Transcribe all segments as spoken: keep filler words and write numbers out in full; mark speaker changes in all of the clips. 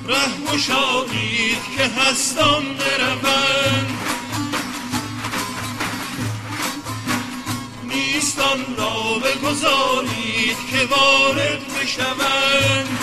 Speaker 1: ره گشایید که هستان بروند، نیستان را بگذارید که وارد بشوند.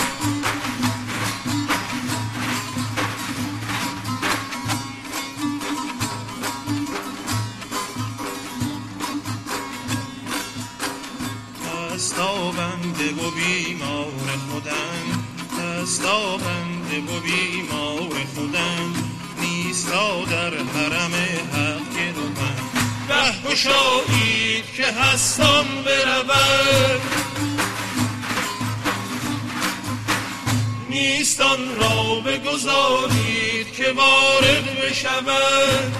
Speaker 1: دستابنده و بیمار خودم، دستابنده و بیمار خودم، نیستا در حرم حق گروم. ره گشایید که هستان برود، نیستان را بگذارید که وارد بشود.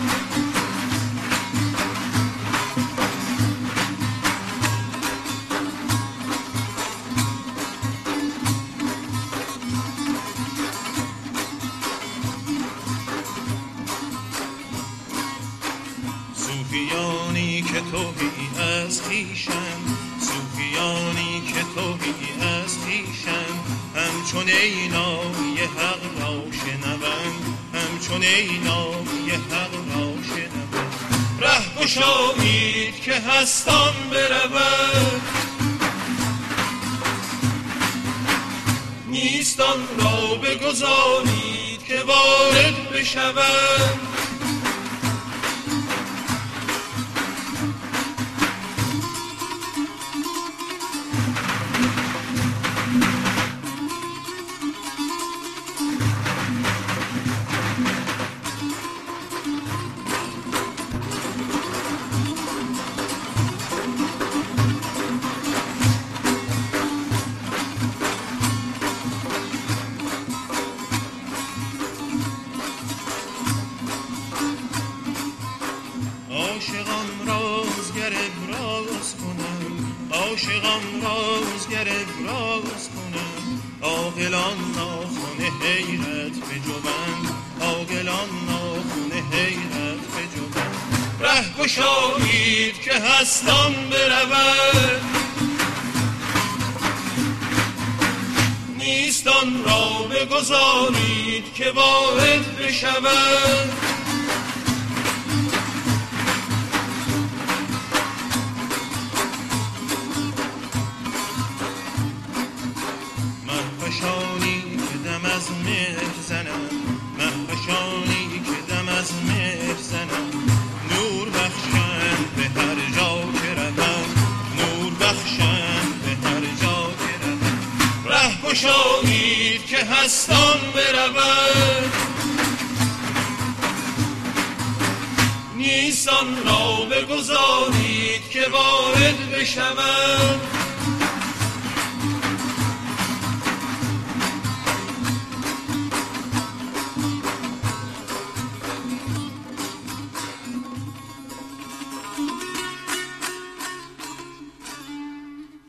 Speaker 1: صوفیانی که توهی از خویشن، صوفیانی که توهی از خویشن، همچون اینای حق را شنوند، همچون اینای حق را شنوند. ره گشایید که هستان برود، نیستان را بگذارید که وارد بشوند. عاشقان رازگر ابراز کنم، عاشقان رازگر ابراز کنم، عاقلان ناخن حیرت بجوند، عاقلان ناخن حیرت بجوند. ره گشایید که هستان برود، نیستان را بگذارید که وارد بشود. مهوشانی که دم از مهر زنم، مهوشانی که دم از مهر زنم، نور بخشند به هر جا که روم، نور بخشند به هر جا که روم. ره گشایید که هستان برود، نیستان را بگذارید که وارد بشوند.